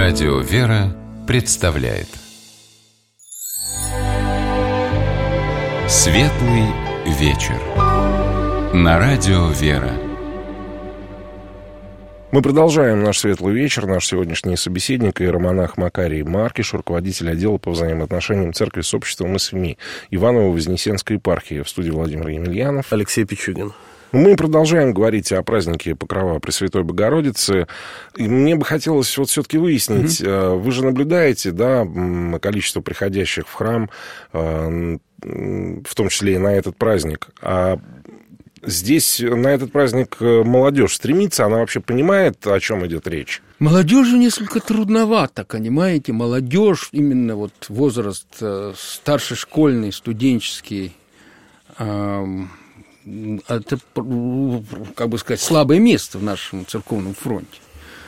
Радио «Вера» представляет Светлый вечер на Радио «Вера». Мы продолжаем наш светлый вечер. Наш сегодняшний собеседник — иеромонах Макарий Маркиш, руководитель отдела по взаимоотношениям церкви с обществом и СМИ Иваново-Вознесенской епархии. В студии Владимир Емельянов. Алексей Пичугин. Мы продолжаем говорить о празднике Покрова Пресвятой Богородицы. И мне бы хотелось вот все-таки выяснить, вы же наблюдаете, да, количество приходящих в храм, в том числе и на этот праздник. А здесь на этот праздник молодежь стремится, она вообще понимает, о чем идет речь? Молодежи несколько трудновато, понимаете, молодежь, именно вот возраст старший школьный, студенческий, это, как бы сказать, слабое место в нашем церковном фронте.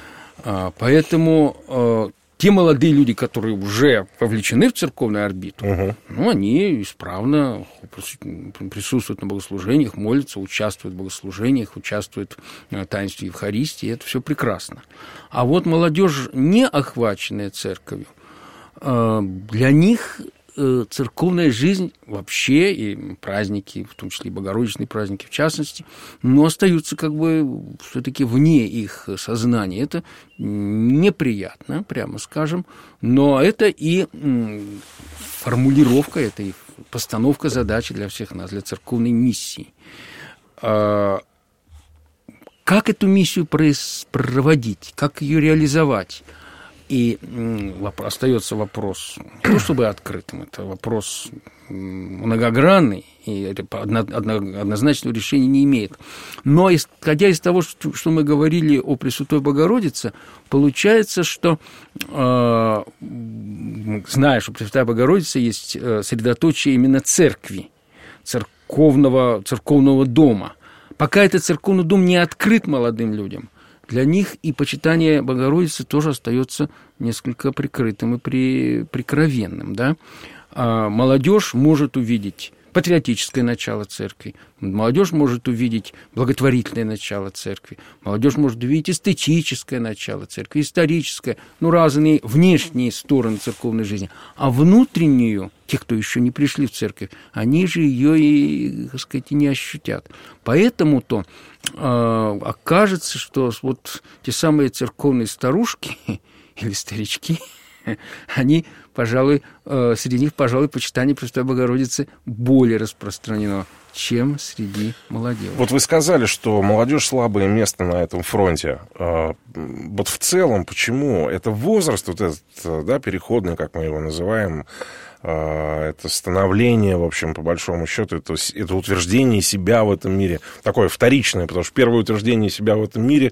Поэтому те молодые люди, которые уже вовлечены в церковную орбиту, они исправно присутствуют на богослужениях, молятся, участвуют в богослужениях, участвуют в таинстве Евхаристии, это все прекрасно. А вот молодежь, не охваченная церковью, для них церковная жизнь вообще, и праздники, в том числе и богородичные праздники в частности, но остаются как бы все-таки вне их сознания. Это неприятно, прямо скажем, но это и формулировка, это и постановка задачи для всех нас, для церковной миссии. Как эту миссию проводить, как ее реализовать? И остается вопрос, не то чтобы открытым, это вопрос многогранный, и это однозначного решения не имеет. Но исходя из того, что мы говорили о Пресвятой Богородице, получается, что, зная, что Пресвятая Богородица есть средоточие именно церкви, церковного дома. Пока этот церковный дом не открыт молодым людям, для них и почитание Богородицы тоже остается несколько прикрытым и прикровенным. Да? Молодежь может увидеть патриотическое начало церкви, молодежь может увидеть благотворительное начало церкви, молодежь может увидеть эстетическое начало церкви, историческое, разные внешние стороны церковной жизни, а внутреннюю, те, кто еще не пришли в церковь, они же ее и, так сказать, и не ощутят. Поэтому-то окажется, что вот те самые церковные старушки или старички, они, пожалуй, среди них, почитание Пресвятой Богородицы более распространено, чем среди молодежи. Вот вы сказали, что молодежь слабое место на этом фронте. Вот в целом, почему? Это возраст, вот этот, да, переходный, как мы его называем, это становление, в общем, по большому счету, это утверждение себя в этом мире, такое вторичное, потому что первое утверждение себя в этом мире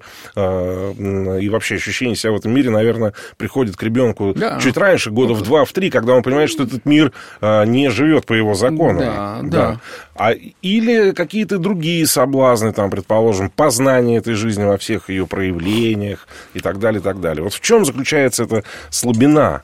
и вообще ощущение себя в этом мире, наверное, приходит к ребенку чуть раньше, года в 2-3, когда он понимает, что этот мир не живет по его законам. Да. Или какие-то другие соблазны, там, предположим, познание этой жизни во всех ее проявлениях и так далее, и так далее. Вот в чем заключается эта слабина?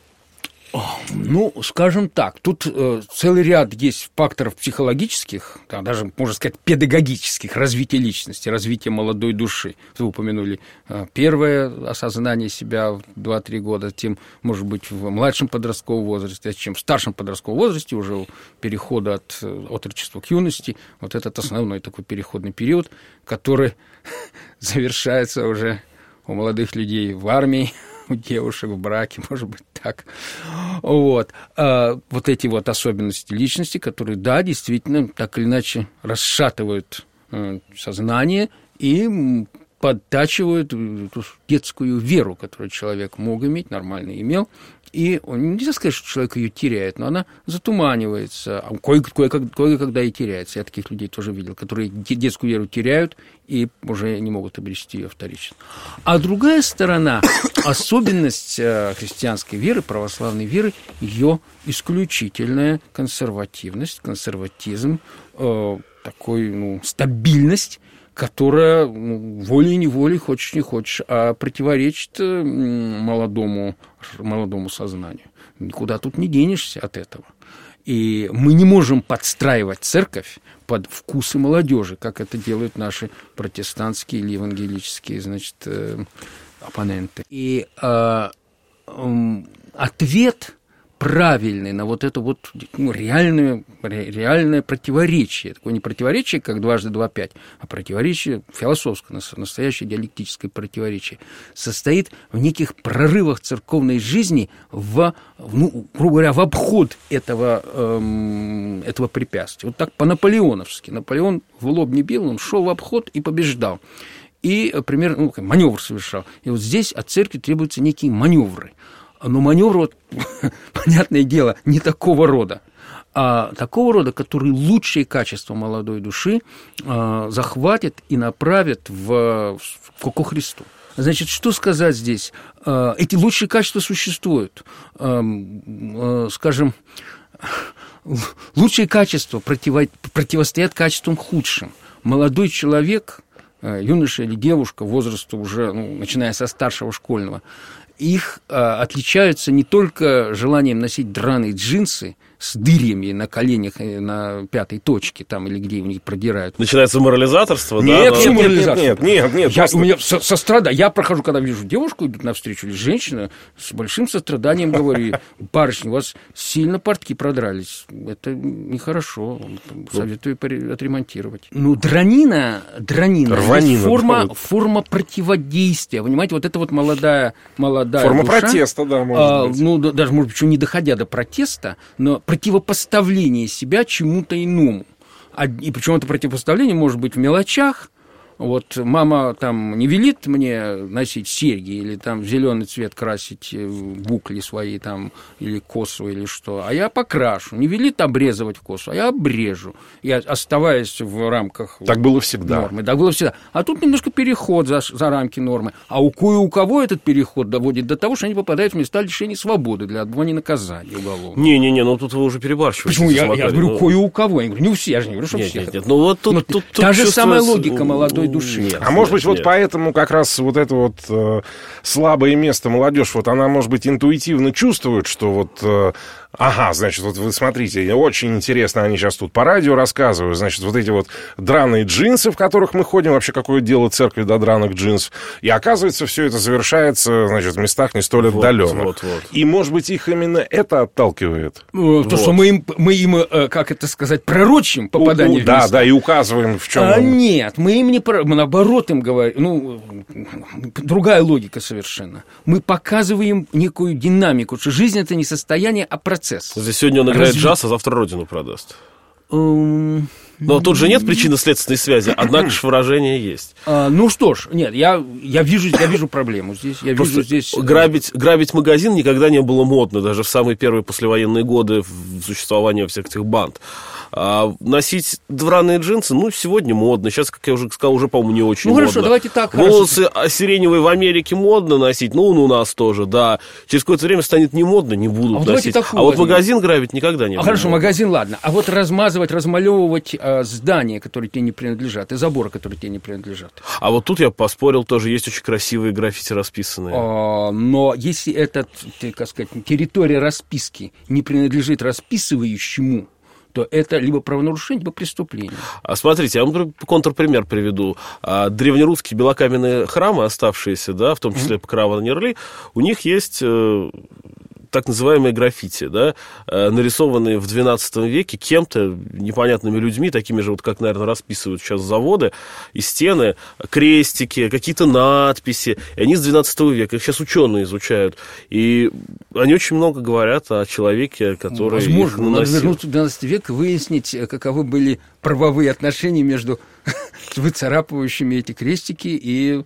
Скажем так, тут целый ряд есть факторов психологических, даже, можно сказать, педагогических, развития личности, развития молодой души. Вы упомянули первое осознание себя в 2-3 года, тем, может быть, в младшем подростковом возрасте, чем в старшем подростковом возрасте, уже у перехода от отрочества к юности, вот этот основной такой переходный период, который завершается уже у молодых людей в армии, у девушек в браке, может быть, так. Вот эти вот особенности личности, которые, да, действительно, так или иначе расшатывают сознание и подтачивают ту детскую веру, которую человек мог иметь, нормально имел. И нельзя сказать, что человек ее теряет, но она затуманивается, а кое-когда и теряется. Я таких людей тоже видел, которые детскую веру теряют и уже не могут обрести ее вторично. А другая сторона, особенность христианской веры, православной веры, ее исключительная консервативность, консерватизм, такой, стабильность, которая волей-неволей, хочешь не хочешь, противоречит молодому сознанию. Никуда тут не денешься от этого. И мы не можем подстраивать церковь под вкусы молодежи, как это делают наши протестантские или евангелические, оппоненты. И ответ правильный на вот это вот реальное противоречие. Такое не противоречие, как 2 × 2 = 5, а противоречие философское, настоящее диалектическое противоречие, состоит в неких прорывах церковной жизни грубо говоря, в обход этого препятствия. Вот так по-наполеоновски. Наполеон в лоб не бил, он шел в обход и побеждал. И примерно маневр совершал. И вот здесь от церкви требуются некие маневры. Но маневр, вот, понятное дело, не такого рода, а такого рода, который лучшие качества молодой души захватит и направит ко Христу. Значит, что сказать здесь? Эти лучшие качества существуют. Скажем, лучшие качества противостоят качествам худшим. Молодой человек, юноша или девушка возраста уже, начиная со старшего школьного, их отличаются не только желанием носить драные джинсы с дырями на коленях, на 5-й точке, там, или где у них продирают. Начинается морализаторство, нет, да? Почему морализаторство? Нет. У меня сострадание. Я прохожу, когда вижу девушку, идут навстречу, или женщина, с большим состраданием говорю: барышня, у вас сильно портки продрались. Это нехорошо. Советую отремонтировать. Дранина форма противодействия. Понимаете, вот это вот молодая форма душа, протеста, да, может быть. Даже, может быть, еще не доходя до протеста, но противопоставление себя чему-то иному. И причем это противопоставление может быть в мелочах. Вот мама там не велит мне носить серьги или там в зеленый цвет красить букли свои там, или косу, или что, а я покрашу. Не велит обрезывать косу, а я обрежу. Я оставаясь в рамках так было всегда. Нормы. Так было всегда. А тут немножко переход за рамки нормы. А у кое-у-кого этот переход доводит до того, что они попадают в места лишения свободы для отбывания наказания уголовного. Не-не-не, тут вы уже перебарщиваете. Почему? Я говорю, кое-у-кого. Я говорю, не у всех. Я же не говорю, что все. Нет. Вот тут та же самая логика молодой души. Нет, может быть, вот поэтому как раз вот это вот слабое место молодежь, вот она, может быть, интуитивно чувствует, что вот... значит, вот вы смотрите, очень интересно, они сейчас тут по радио рассказывают, значит, вот эти вот драные джинсы, в которых мы ходим, вообще какое дело церкви до драных джинсов, и оказывается, все это завершается, значит, в местах не столь отдаленных. И, может быть, их именно это отталкивает. Что мы им, как это сказать, пророчим попадание в места. Да, и указываем, в чем... Нет, мы им не мы наоборот им говорим, другая логика совершенно. Мы показываем некую динамику, что жизнь — это не состояние, а процесс. Здесь сегодня он играет джаз, а завтра родину продаст. Но тут же нет причинно-следственной связи, однако же выражение есть. Что ж, нет, я вижу проблему здесь. Грабить магазин никогда не было модно, даже в самые первые послевоенные годы существования всех этих банд. Носить драные джинсы, сегодня модно. Сейчас, как я уже сказал, уже, по-моему, не очень модно. Хорошо, давайте так. Волосы сиреневые в Америке модно носить, у нас тоже, да. Через какое-то время станет не модно, не будут носить. Вот магазин грабить никогда не было. Хорошо, магазин, ладно. А вот размалевывать здания, которые тебе не принадлежат, и заборы, которые тебе не принадлежат. А вот тут я поспорил, тоже есть очень красивые граффити расписанные. Но если эта, так сказать, территория расписки не принадлежит расписывающему, то это либо правонарушение, либо преступление. Смотрите, я вам контрпример приведу. Древнерусские белокаменные храмы, оставшиеся, да, в том числе Покрова на Нерли, у них есть так называемые граффити, да, нарисованные в XII веке кем-то, непонятными людьми, такими же, вот как, наверное, расписывают сейчас заводы, и стены, крестики, какие-то надписи, и они с XII века, их сейчас ученые изучают, и они очень много говорят о человеке, который их наносил. Надо вернуться в XII век и выяснить, каковы были правовые отношения между выцарапывающими эти крестики и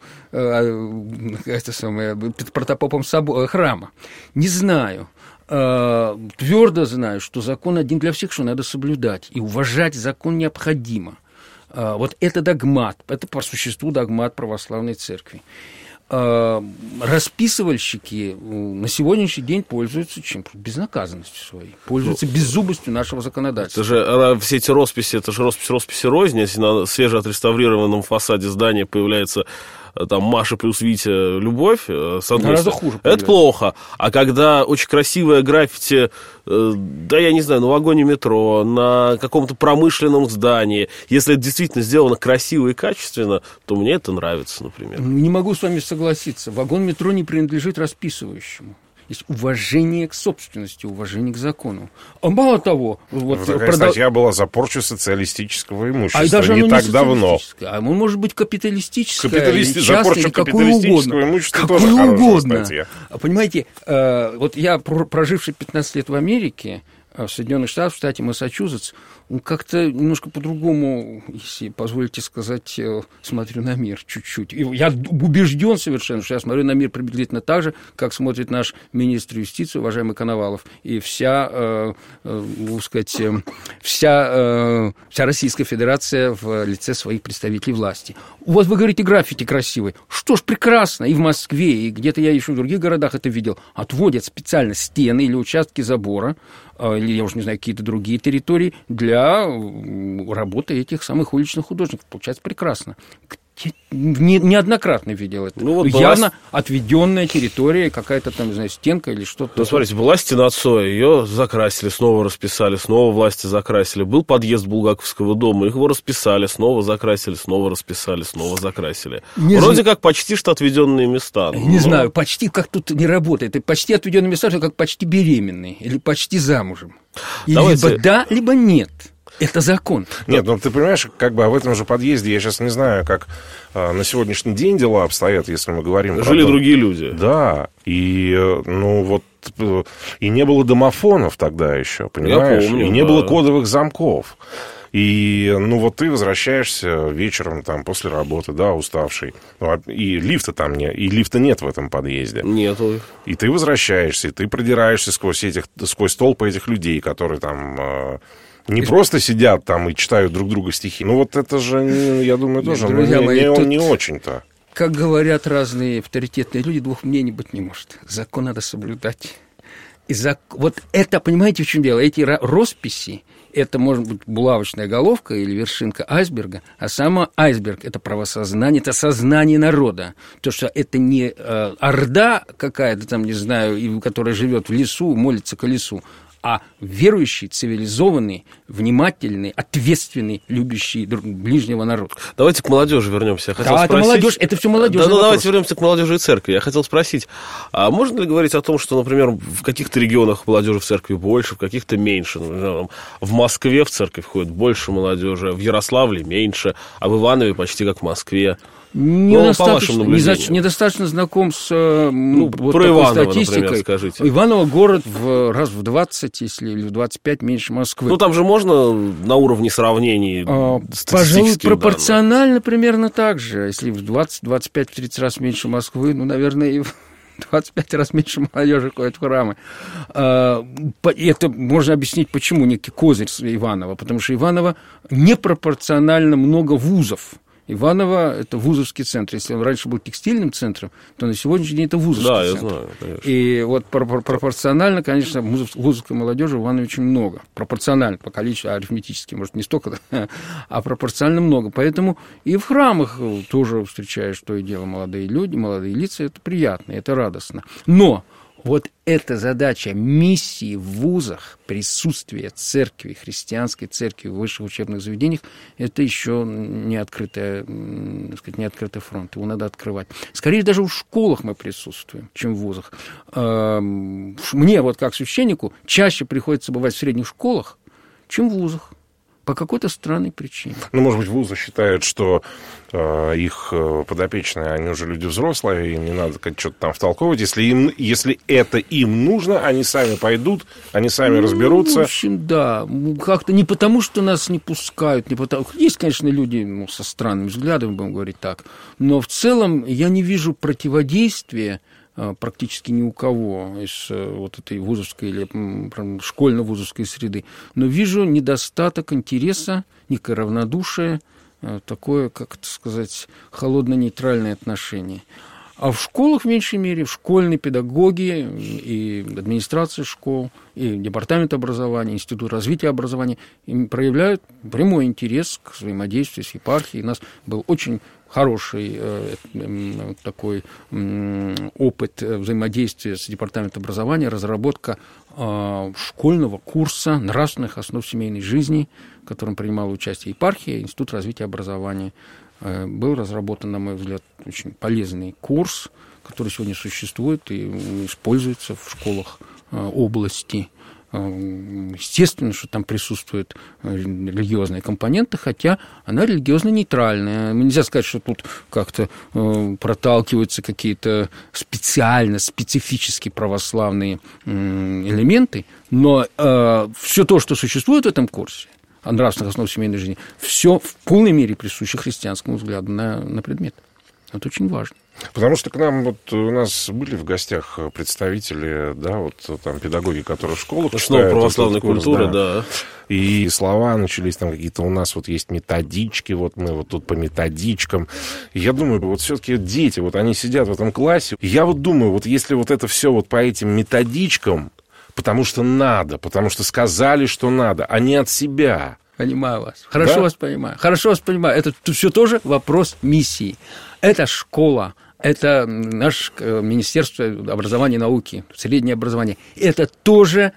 протопопом храма. Не знаю. Твердо знаю, что закон один для всех, что надо соблюдать. И уважать закон необходимо. Вот это догмат, это по существу догмат православной церкви. Расписывальщики на сегодняшний день пользуются чем? Безнаказанностью своей. Пользуются беззубостью нашего законодательства. Это же все эти росписи, это же росписи рознь. Если на свежеотреставрированном фасаде здания появляется там Маша плюс Витя любовь, гораздо хуже. Это плохо. А когда очень красивое граффити, да, я не знаю, на вагоне метро, на каком-то промышленном здании, если это действительно сделано красиво и качественно, то мне это нравится, например. Не могу с вами согласиться. Вагон метро не принадлежит расписывающему. есть уважение к собственности, уважение к закону. А мало того... Такая статья была за порчу социалистического имущества, и даже не так давно. А он может быть капиталистическое, за порчу капиталистического имущества тоже хорошая статья. Понимаете, вот я, проживший 15 лет в Америке, в Соединенных Штатах, в штате Массачусетс, как-то немножко по-другому, если позволите сказать, смотрю на мир чуть-чуть. И я убежден совершенно, что я смотрю на мир приблизительно так же, как смотрит наш министр юстиции, уважаемый Коновалов, и вся Российская Федерация в лице своих представителей власти. Вот вы говорите, граффити красивый. Что ж, прекрасно. И в Москве, и где-то я еще в других городах это видел. Отводят специально стены или участки забора, или, я уж не знаю, какие-то другие территории для работы этих самых уличных художников. Получается прекрасно. Неоднократно видел это. Явно отведенная территория, какая-то там, не знаю, стенка или что-то. Ну, смотрите, была стена Цоя, ее закрасили, снова расписали, снова власти закрасили. Был подъезд Булгаковского дома, его расписали, снова закрасили, снова расписали, снова закрасили. Вроде как почти что отведенные места. Не знаю, почти как тут не работает. И почти отведенные места, что как почти беременные или почти замужем. Либо да, либо нет. Это закон. Нет, ну ты понимаешь, как бы в этом же подъезде, я сейчас не знаю, как на сегодняшний день дела обстоят, если мы говорим... Жили другие люди. Да, и и не было домофонов тогда еще, понимаешь? Я помню, и не было кодовых замков. И, ты возвращаешься вечером там после работы, да, уставший. И лифта там нет, и лифта нет в этом подъезде. Нету. И ты возвращаешься, и ты продираешься сквозь толпы этих людей, которые там... Не просто сидят там и читают друг друга стихи. Это же, я думаю, тоже не очень-то. Как говорят разные авторитетные люди, двух мнений быть не может. Закон надо соблюдать. Вот это, понимаете, в чем дело? Эти росписи, это может быть булавочная головка или вершинка айсберга, а сам айсберг – это правосознание, это сознание народа. То, что это не орда какая-то там, не знаю, которая живет в лесу, молится колесу, а верующий, цивилизованный, внимательный, ответственный, любящий ближнего народа. Давайте к молодежи вернемся. Это молодежь, это все молодежь. Давайте вернемся к молодежи и церкви. Я хотел спросить, а можно ли говорить о том, что, например, в каких-то регионах молодежи в церкви больше, в каких-то меньше? Например, в Москве в церковь ходит больше молодежи, в Ярославле меньше, а в Иванове почти как в Москве. Недостаточно знаком с про Иваново, статистикой. Например, скажите. Иваново город раз в 20, или в 25 меньше Москвы. Там же можно на уровне сравнений пожалуй, пропорционально примерно так же. Если в 20, 25, 30 раз меньше Москвы, наверное, и в 25 раз меньше молодежи ходит в храмы. Это можно объяснить, почему некий козырь Иваново. Потому что Иваново непропорционально много вузов. Иваново – это вузовский центр. Если он раньше был текстильным центром, то на сегодняшний день это вузовский центр. Я знаю, конечно. И пропорционально, конечно, вузовской молодежи в Иванове очень много. Пропорционально по количеству, арифметически, может, не столько, а пропорционально много. Поэтому и в храмах тоже встречаешь то и дело молодые люди, молодые лица. Это приятно, это радостно. Но вот эта задача миссии в вузах, присутствие церкви, христианской церкви в высших учебных заведениях, это еще не открытый фронт. Его надо открывать. Скорее, даже в школах мы присутствуем, чем в вузах. Мне, как священнику, чаще приходится бывать в средних школах, чем в вузах. По какой-то странной причине. Может быть, вузы считают, что их подопечные, они уже люди взрослые, им не надо что-то там втолковывать. Если это им нужно, они сами пойдут, они сами разберутся. В общем, да. Как-то не потому, что нас не пускают, не потому... Есть, конечно, люди со странными взглядами, будем говорить так. Но в целом я не вижу противодействия практически ни у кого из этой вузовской или школьно-вузовской среды. Но вижу недостаток интереса, некое равнодушие, такое, как это сказать, холодно-нейтральное отношение. А в школах, в меньшей мере, в школьные педагоги и администрация школ, и департамент образования, институт развития образования проявляют прямой интерес к взаимодействию с епархией. У нас был очень хороший такой опыт взаимодействия с департаментом образования, разработка школьного курса нравственных основ семейной жизни, в котором принимала участие епархия, институт развития образования. был разработан, на мой взгляд, очень полезный курс, который сегодня существует и используется в школах области. Естественно, что там присутствуют религиозные компоненты, хотя она религиозно-нейтральная. Нельзя сказать, что тут как-то проталкиваются какие-то специфически православные элементы, но все то, что существует в этом курсе о нравственных основах семейной жизни, все в полной мере присуще христианскому взгляду на предмет. Это очень важно. Потому что к нам вот у нас были в гостях представители, да, вот там педагоги, которые в школах читают православной культуры, да. И слова начались там какие-то, у нас вот есть методички, вот мы вот тут по методичкам. И я думаю, вот все-таки дети, вот они сидят в этом классе. И я вот думаю, вот если вот это все вот по этим методичкам, потому что надо, потому что сказали, что надо, а не от себя. Понимаю вас. Хорошо вас понимаю. Хорошо вас понимаю. Это все тоже вопрос миссии. Это школа. Это наше Министерство образования и науки, среднее образование. Это тоже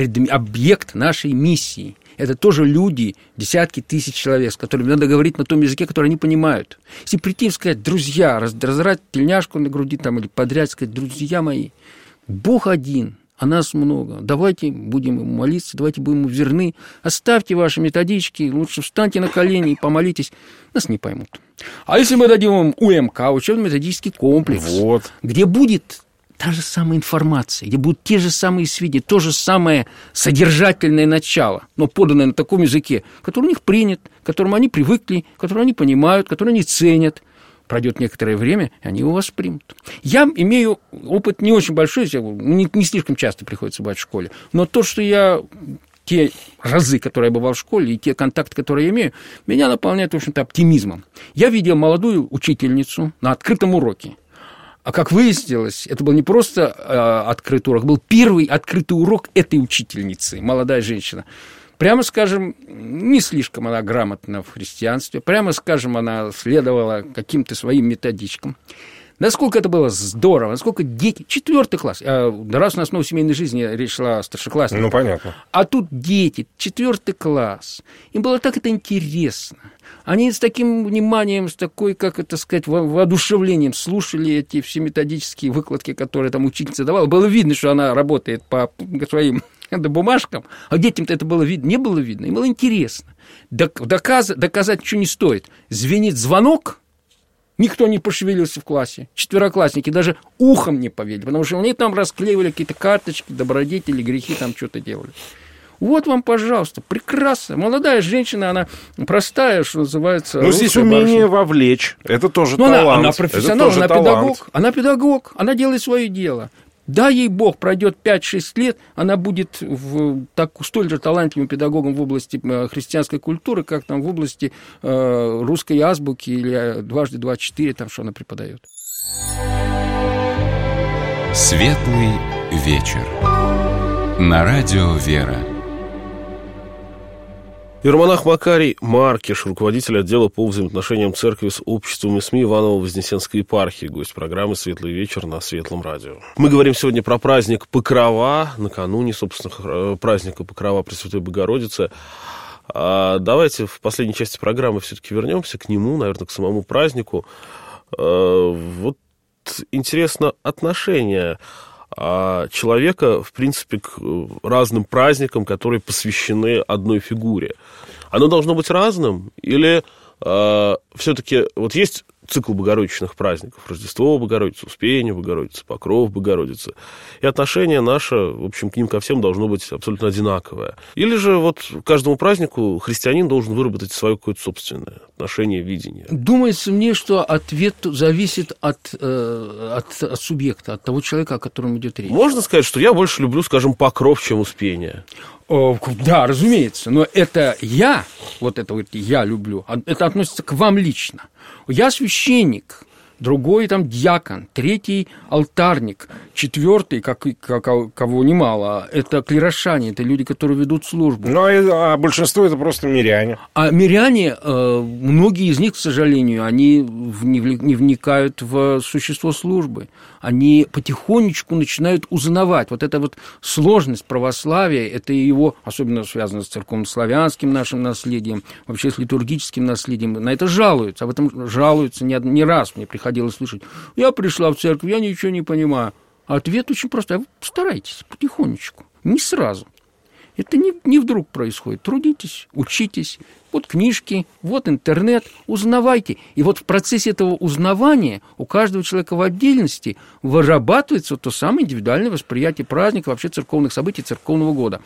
объект нашей миссии. Это тоже люди, десятки тысяч человек, с которыми надо говорить на том языке, который они понимают. Если прийти и сказать, друзья, раздрать тельняшку на груди там, или подряд сказать, друзья мои, Бог один, а нас много. Давайте будем ему молиться, давайте будем ему верны. Оставьте ваши методички, лучше встаньте на колени и помолитесь. Нас не поймут. А если мы дадим им УМК, учебно-методический комплекс, где будет та же самая информация, где будут те же самые сведения, то же самое содержательное начало, но поданное на таком языке, который у них принят, к которому они привыкли, который они понимают, который они ценят. Пройдет некоторое время, и они его воспримут. Я имею опыт не очень большой, не слишком часто приходится бывать в школе, но то, что я, те разы, которые я бывал в школе, и те контакты, которые я имею, меня наполняет, в общем-то, оптимизмом. Я видел молодую учительницу на открытом уроке. А как выяснилось, это был не просто открытый урок, был первый открытый урок этой учительницы, молодая женщина. Прямо скажем, не слишком она грамотна в христианстве, прямо скажем, она следовала каким-то своим методичкам. Насколько это было здорово, насколько дети... 4 класс. Раз на основе семейной жизни речь шла о старшеклассниках. Ну, понятно. А тут дети, 4 класс. Им было так это интересно. Они с таким вниманием, с такой, как это сказать, воодушевлением слушали эти все методические выкладки, которые там учительница давала. Было видно, что она работает по своим бумажкам, а детям-то это было видно, не было видно. Им было интересно. Доказать ничего не стоит. Звенит звонок, никто не пошевелился в классе. 4-классники даже ухом не повели, потому что они там расклеивали какие-то карточки, добродетели, грехи, там что-то делали. Вот вам, пожалуйста, прекрасно. Молодая женщина, она простая, что называется. Ну, здесь умение вовлечь. Это тоже талант. Она профессионал, она педагог. Она педагог, она делает свое дело. Дай ей Бог, пройдет 5-6 лет, она будет столь же талантливым педагогом в области христианской культуры, как там в области русской азбуки или 2x2 4, там что она преподает. Светлый вечер. На радио «Вера». Иеромонах Макарий Маркиш, руководитель отдела по взаимоотношениям церкви с обществом и СМИ Иваново-Вознесенской епархии, гость программы «Светлый вечер» на Светлом радио. Мы говорим сегодня про праздник Покрова, накануне, собственно, праздника Покрова Пресвятой Богородицы. Давайте в последней части программы все-таки вернемся к нему, наверное, к самому празднику. Вот интересно отношение человека, в принципе, к разным праздникам, которые посвящены одной фигуре. Оно должно быть разным? Или все-таки вот есть цикл богородичных праздников: Рождество Богородицы, Успение Богородицы, Покров Богородицы, и отношение наше, в общем, к ним ко всем должно быть абсолютно одинаковое? Или же вот к каждому празднику христианин должен выработать свое какое-то собственное отношение, видение? Думается мне, что ответ зависит от субъекта, от того человека, о котором идет речь. Можно сказать, что я больше люблю, скажем, Покров, чем Успение? Да, разумеется, но это я люблю, это относится к вам лично. Я священник, другой там дьякон, третий алтарник, четвертый, кого немало, это клирошане, это люди, которые ведут службу. Ну, а большинство это просто миряне. А миряне, многие из них, к сожалению, они не вникают в существо службы. Они потихонечку начинают узнавать. Вот эта вот сложность православия, это его, особенно связано с церковно-славянским нашим наследием, вообще с литургическим наследием, на это жалуются. Об этом жалуются не раз, мне приходилось слышать. Я пришла в церковь, я ничего не понимаю. А ответ очень простой. Старайтесь потихонечку, не сразу. Это не вдруг происходит. Трудитесь, учитесь. Вот книжки, вот интернет, узнавайте. И вот в процессе этого узнавания у каждого человека в отдельности вырабатывается то самое индивидуальное восприятие праздника, вообще церковных событий, церковного года.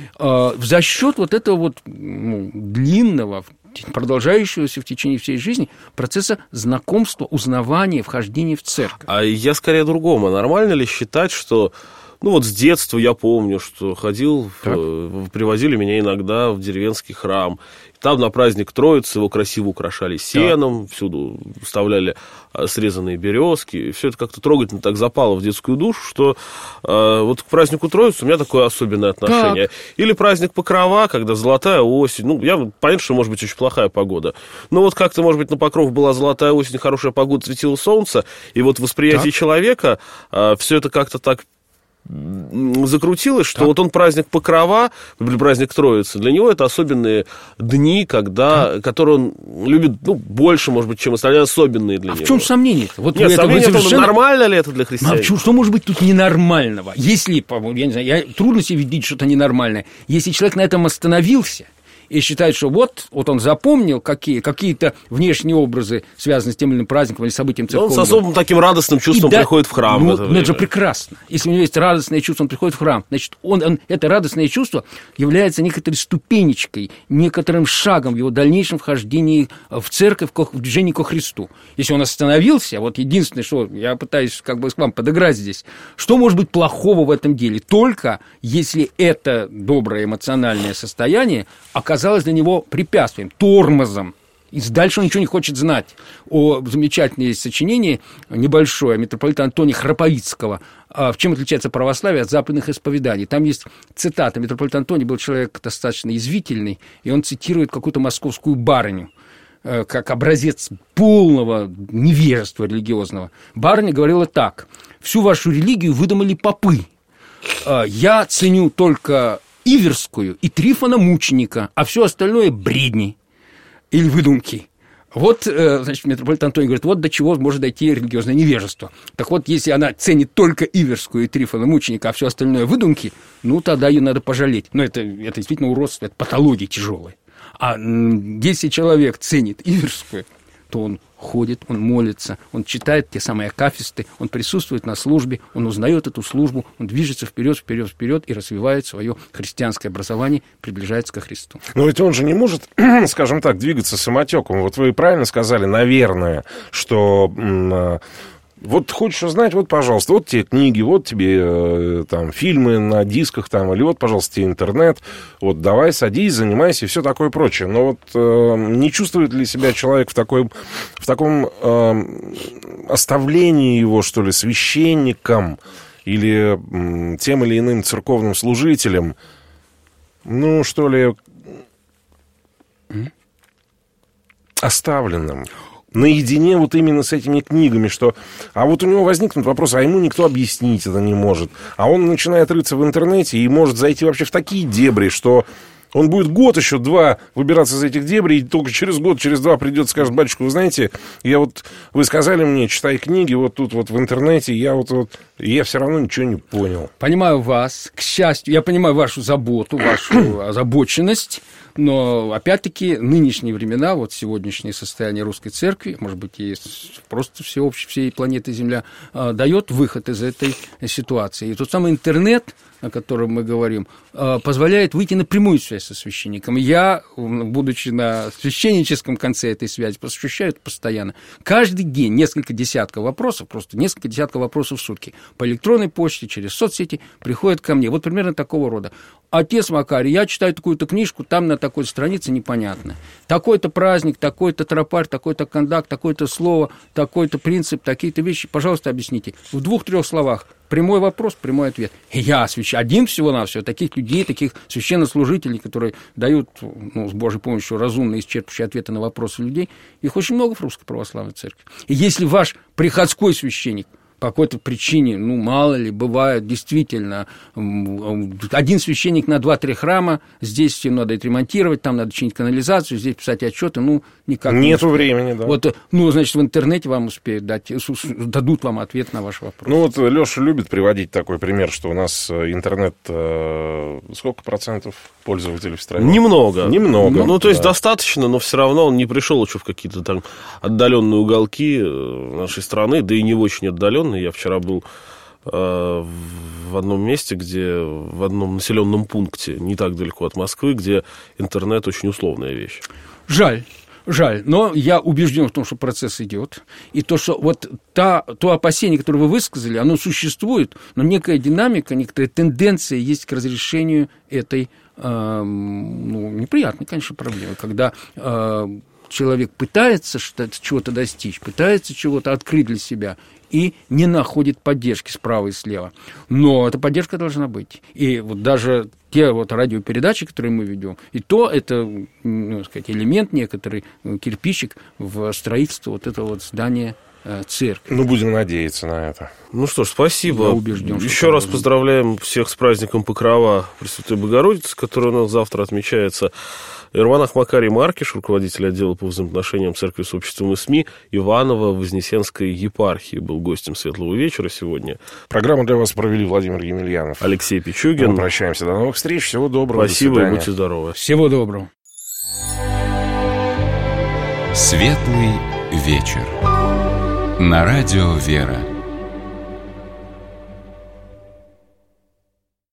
За счет вот этого вот длинного, продолжающегося в течение всей жизни процесса знакомства, узнавания, вхождения в церковь. А я скорее о другом. А нормально ли считать, что... Ну, вот с детства я помню, что ходил, привозили меня иногда в деревенский храм. Там на праздник Троицы его красиво украшали сеном, всюду вставляли срезанные березки. Все это как-то трогательно так запало в детскую душу, что вот к празднику Троицы у меня такое особенное отношение. Или праздник Покрова, когда золотая осень. Ну, я понятно, что может быть очень плохая погода. Но вот как-то, может быть, на Покров была золотая осень, хорошая погода, светило солнце. И вот восприятие человека, все это как-то так закрутилось, что вот он праздник Покрова, праздник Троицы, для него это особенные дни, которые он любит больше, может быть, чем остальные, особенные для него. В чем сомнение-то? Вот нет, сомнение в том, нормально ли это для христиан? Что может быть тут ненормального? Если, я не знаю, трудно себе видеть что-то ненормальное. Если человек на этом остановился и считает, что вот он запомнил какие-то внешние образы, связанные с тем или иным праздником или событием церковного. Он с особым таким радостным чувством приходит в храм. Это же прекрасно. Если у него есть радостное чувство, он приходит в храм. Значит, это радостное чувство является некоторой ступенечкой, некоторым шагом в его дальнейшем вхождении в церковь, в движении ко Христу. Если он остановился, вот единственное, что я пытаюсь к вам подыграть здесь, что может быть плохого в этом деле? Только если это доброе эмоциональное состояние оказалось для него препятствием, тормозом. И дальше он ничего не хочет знать. Замечательное есть сочинение небольшое митрополита Антония Храповицкого. В чем отличается православие от западных исповеданий? Там есть цитата. Митрополит Антоний был человек достаточно язвительный, и он цитирует какую-то московскую барыню как образец полного невежества религиозного. Барыня говорила так: «Всю вашу религию выдумали попы. Я ценю только Иверскую и Трифона Мученика, а все остальное бредни или выдумки». Вот, значит, митрополит Антоний говорит, вот до чего может дойти религиозное невежество. Так вот, если она ценит только Иверскую и Трифона Мученика, а все остальное выдумки, тогда ее надо пожалеть. Но это действительно уродство, это патология тяжелая. А если человек ценит Иверскую, то он ходит, он молится, он читает те самые акафисты, он присутствует на службе, он узнает эту службу, он движется вперед и развивает свое христианское образование, приближается ко Христу. Но ведь он же не может, скажем так, двигаться самотеком. Вот вы правильно сказали, наверное, что... Вот хочешь узнать, вот, пожалуйста, вот тебе книги, вот тебе там фильмы на дисках, там, или вот, пожалуйста, тебе интернет, вот давай, садись, занимайся и все такое прочее. Но вот не чувствует ли себя человек в таком оставлении его, что ли, священником или тем или иным церковным служителем, что ли, оставленным? Наедине вот именно с этими книгами, что... А вот у него возникнут вопросы, а ему никто объяснить это не может. А он начинает рыться в интернете и может зайти вообще в такие дебри, что он будет год еще, два выбираться из этих дебрей, и только через год, через два придет и скажет: батюшка, вы знаете, вы сказали мне, читай книги вот тут вот в интернете, я все равно ничего не понял. Понимаю вас, к счастью, я понимаю вашу заботу, вашу озабоченность. Но, опять-таки, нынешние времена, вот сегодняшнее состояние русской церкви, может быть, и просто всей планеты Земля, дает выход из этой ситуации. И тот самый интернет, о котором мы говорим, позволяет выйти на прямую связь со священником. Я, будучи на священническом конце этой связи, ощущаю это постоянно. Каждый день несколько десятков вопросов в сутки по электронной почте, через соцсети приходят ко мне. Вот примерно такого рода. Отец Макарий, я читаю такую-то книжку, там на такой-то странице непонятно. Такой-то праздник, такой-то тропарь, такой-то кондак, такое-то слово, такой-то принцип, такие-то вещи. Пожалуйста, объясните. В 2-3 словах. Прямой вопрос, прямой ответ. И я один всего-навсего, таких людей, таких священнослужителей, которые дают, с Божьей помощью, разумные, исчерпывающие ответы на вопросы людей, их очень много в Русской Православной Церкви. И если ваш приходской священник по какой-то причине, мало ли, бывает действительно, один священник на 2-3 храма, здесь всем надо отремонтировать, там надо чинить канализацию, здесь писать отчеты, никак не нету времени, да. Значит, в интернете вам успеют дадут вам ответ на ваш вопрос. Леша любит приводить такой пример, что у нас интернет, сколько процентов пользователей в стране? Немного. То есть достаточно, но все равно он не пришел еще в какие-то там отдаленные уголки нашей страны, да и не очень отдаленные. Я вчера был в одном месте, в одном населенном пункте, не так далеко от Москвы, где интернет очень условная вещь. Жаль, но я убежден в том, что процесс идет, и то, что то опасение, которое вы высказали, оно существует, но некая динамика, некоторая тенденция есть к разрешению этой неприятной, конечно, проблемы, когда человек пытается чего-то достичь, пытается чего-то открыть для себя и не находит поддержки справа и слева. Но эта поддержка должна быть. И даже те радиопередачи, которые мы ведем, и то это, элемент некоторый, кирпичик в строительстве этого здания церкви. Будем надеяться на это. Что ж, спасибо. Я убежден, еще раз поздравляем всех с праздником Покрова Пресвятой Богородицы, который у нас завтра отмечается. Иеромонах Макарий Маркиш, руководитель отдела по взаимоотношениям церкви с обществом и СМИ Иваново-Вознесенской епархии, был гостем «Светлого вечера» сегодня. Программу для вас провели Владимир Емельянов, Алексей Пичугин. Мы прощаемся. До новых встреч. Всего доброго. Спасибо и будьте здоровы. Всего доброго. Светлый вечер. На радио «Вера».